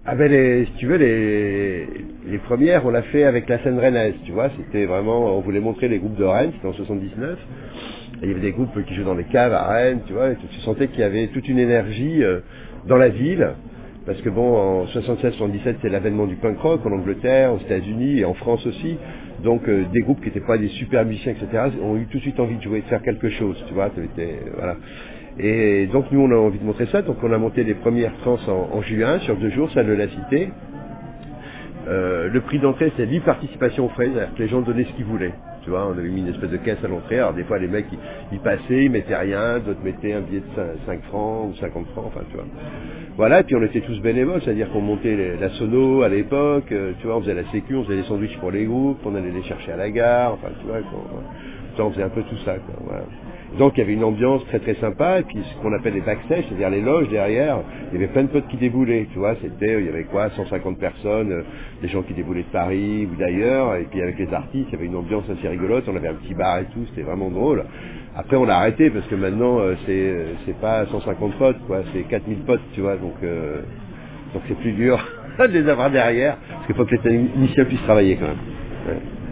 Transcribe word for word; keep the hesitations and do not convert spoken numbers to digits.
Ah ben les, si tu veux, les, les premières, on l'a fait avec la scène rennaise, tu vois, c'était vraiment, on voulait montrer les groupes de Rennes, c'était en soixante-dix-neuf, et il y avait des groupes qui jouaient dans les caves à Rennes, tu vois, et tu sentais qu'il y avait toute une énergie euh, dans la ville, parce que bon, en soixante-seize soixante-dix-sept, c'est l'avènement du punk rock en Angleterre, aux États-Unis et en France aussi, donc euh, des groupes qui n'étaient pas des super musiciens, et cetera, ont eu tout de suite envie de jouer, de faire quelque chose, tu vois, c'était, voilà. Et donc nous on a envie de montrer ça, donc on a monté les premières trans en, en juin, sur deux jours, salle de la Cité. Euh, le prix d'entrée c'était dix participations aux frais, c'est-à-dire que les gens donnaient ce qu'ils voulaient. Tu vois, on avait mis une espèce de caisse à l'entrée, alors des fois les mecs ils, ils passaient, ils mettaient rien, d'autres mettaient un billet de cinq francs ou cinquante francs, enfin tu vois. Voilà, et puis on était tous bénévoles, c'est-à-dire qu'on montait les, la sono à l'époque, euh, tu vois, on faisait la sécu, on faisait des sandwichs pour les groupes, on allait les chercher à la gare, enfin tu vois, on, on faisait un peu tout ça, quoi, voilà. Donc il y avait une ambiance très très sympa, et puis ce qu'on appelle les backstage, c'est-à-dire les loges derrière, il y avait plein de potes qui déboulaient, tu vois, c'était, il y avait quoi, cent cinquante personnes, euh, des gens qui déboulaient de Paris ou d'ailleurs, et puis avec les artistes, il y avait une ambiance assez rigolote, on avait un petit bar et tout, c'était vraiment drôle. Après on a arrêté, parce que maintenant, euh, c'est c'est pas cent cinquante potes, quoi, c'est quatre mille potes, tu vois, donc euh, donc c'est plus dur de les avoir derrière, parce qu'il faut que les techniciens puissent travailler quand même. Ouais.